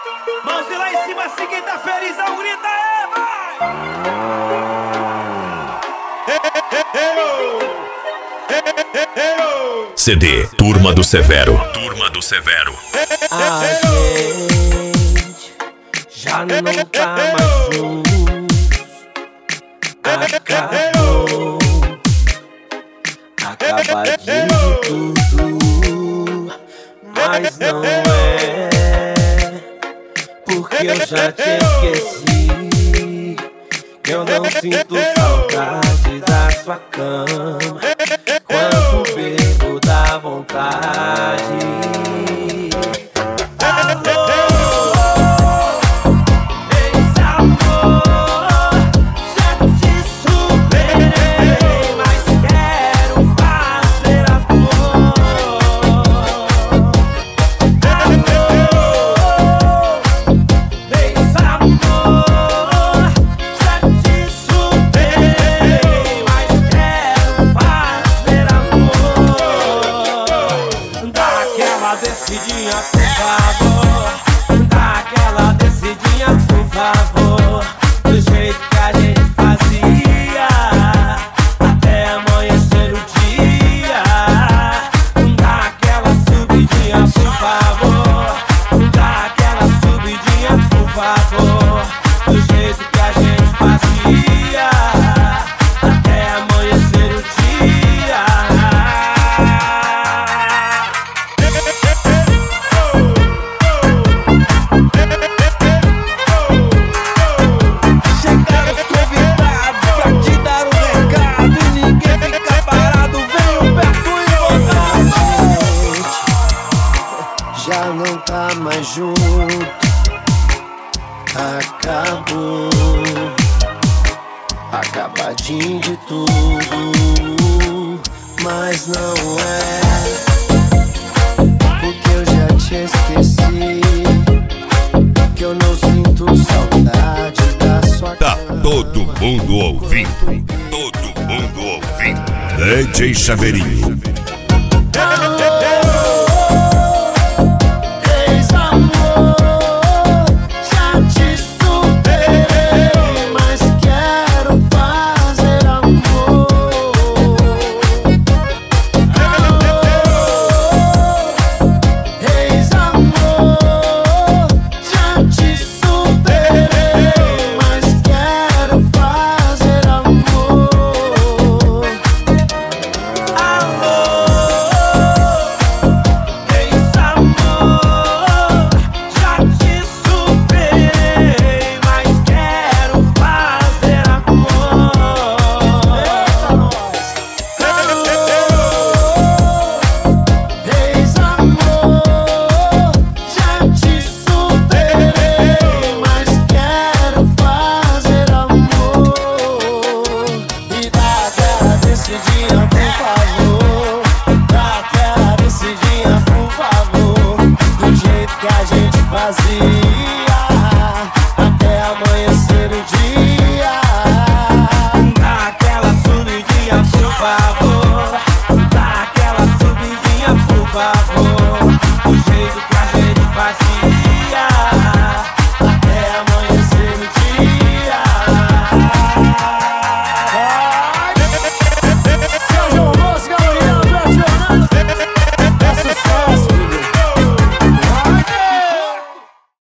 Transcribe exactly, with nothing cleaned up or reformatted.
Mãos lá em cima, se quem tá felizão, grita aí, vai! C D Turma do Severo. Turma do Severo. A gente já não tá mais junto. Acabou, acabadinho de tudo. Mas não é, porque eu já te esqueci. Eu não sinto saudade da sua cama. Quando bebo dá vontade. Descidinha, por favor, dá aquela descidinha, por favor, do jeito que a gente fazia, até amanhecer o dia. Dá aquela subidinha, por favor, dá aquela subidinha, por favor, do jeito que a gente fazia, até amanhecer o dia. Já não tá mais junto, acabou, acabadinho de tudo. Mas não é, porque eu já te esqueci, que eu não sinto saudade da sua Tá cama. todo mundo ouvindo. Todo mundo ouvindo. D J Chaveirinho. Descidinha, por favor, dá aquela descidinha, por favor, do jeito que a gente fazia.